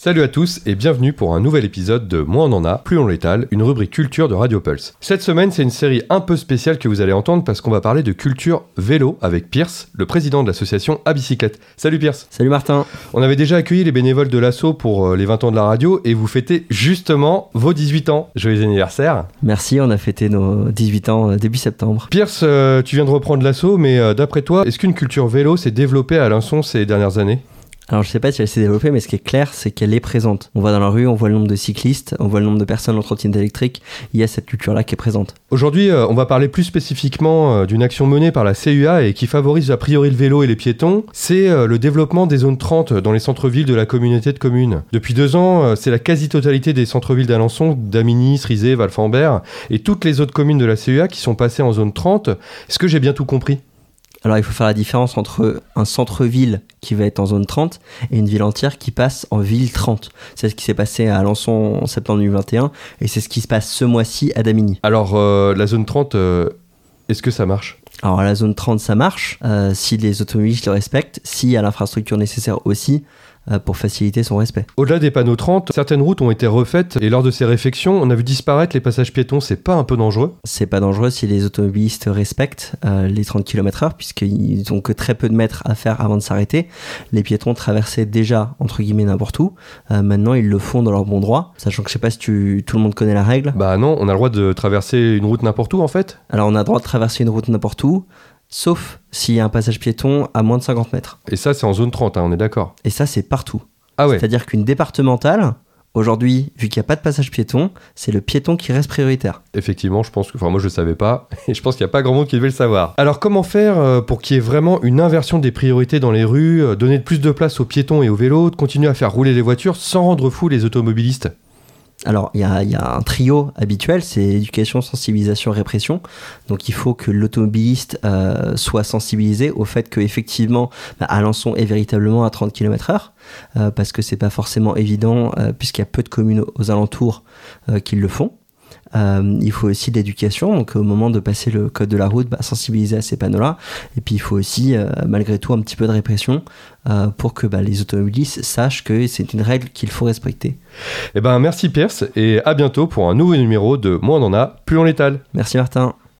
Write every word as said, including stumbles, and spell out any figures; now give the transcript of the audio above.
Salut à tous et bienvenue pour un nouvel épisode de Moins on en a, plus on l'étale, une rubrique culture de Radio Pulse. Cette semaine, c'est une série un peu spéciale que vous allez entendre parce qu'on va parler de culture vélo avec Pierce, le président de l'association À Bicyclette. Salut Pierce. Salut Martin. On avait déjà accueilli les bénévoles de l'asso pour euh, les vingt ans de la radio et vous fêtez justement vos dix-huit ans. Joyeux anniversaire. Merci, on a fêté nos dix-huit ans euh, début septembre. Pierce, euh, tu viens de reprendre l'asso, mais euh, d'après toi, est-ce qu'une culture vélo s'est développée à Alençon ces dernières années ? Alors je sais pas si elle s'est développée, mais ce qui est clair, c'est qu'elle est présente. On va dans la rue, on voit le nombre de cyclistes, on voit le nombre de personnes en trottinette électrique, il y a cette culture-là qui est présente. Aujourd'hui, euh, on va parler plus spécifiquement euh, d'une action menée par la C U A et qui favorise a priori le vélo et les piétons. C'est euh, le développement des zones trente dans les centres-villes de la communauté de communes. Depuis deux ans, euh, c'est la quasi-totalité des centres-villes d'Alençon, Damigny, Cerizay, Valfambert et toutes les autres communes de la C U A qui sont passées en zone trente. Est-ce que j'ai bien tout compris ? Alors il faut faire la différence entre un centre-ville qui va être en zone trente et une ville entière qui passe en ville trente. C'est ce qui s'est passé à Alençon en septembre deux mille vingt et un et c'est ce qui se passe ce mois-ci à Damigny. Alors euh, la zone trente, euh, est-ce que ça marche ? Alors à la zone trente ça marche, euh, si les automobilistes le respectent, s'il y a l'infrastructure nécessaire aussi, euh, pour faciliter son respect. Au-delà des panneaux trente, certaines routes ont été refaites et lors de ces réfections, on a vu disparaître les passages piétons. C'est pas un peu dangereux ? C'est pas dangereux si les automobilistes respectent euh, les trente kilomètres heure puisqu'ils ont que très peu de mètres à faire avant de s'arrêter. Les piétons traversaient déjà entre guillemets n'importe où. Euh, maintenant ils le font dans leur bon droit, sachant que je sais pas si tu, tout le monde connaît la règle. Bah non, on a le droit de traverser une route n'importe où en fait ? Alors on a le droit de traverser une route n'importe où, sauf s'il y a un passage piéton à moins de cinquante mètres. Et ça c'est en zone trente, hein, on est d'accord ? Et ça c'est partout. Ah ouais. C'est-à-dire qu'une départementale, aujourd'hui, vu qu'il n'y a pas de passage piéton, c'est le piéton qui reste prioritaire. Effectivement, je pense que, enfin moi je le savais pas, et je pense qu'il n'y a pas grand monde qui devait le savoir. Alors comment faire pour qu'il y ait vraiment une inversion des priorités dans les rues, donner plus de place aux piétons et aux vélos, de continuer à faire rouler les voitures sans rendre fous les automobilistes ? Alors, il y a, y a un trio habituel, c'est éducation, sensibilisation, répression. Donc, il faut que l'automobiliste euh, soit sensibilisé au fait qu'effectivement, bah, Alençon est véritablement à trente kilomètres heure, euh, parce que c'est pas forcément évident, euh, puisqu'il y a peu de communes aux alentours euh, qui le font. Euh, il faut aussi de l'éducation, donc au moment de passer le code de la route, bah, sensibiliser à ces panneaux-là. Et puis il faut aussi, euh, malgré tout, un petit peu de répression euh, pour que bah, les automobilistes sachent que c'est une règle qu'il faut respecter. Eh ben merci Pierce, et à bientôt pour un nouveau numéro de Moins on en a, plus on l'étale. Merci Martin.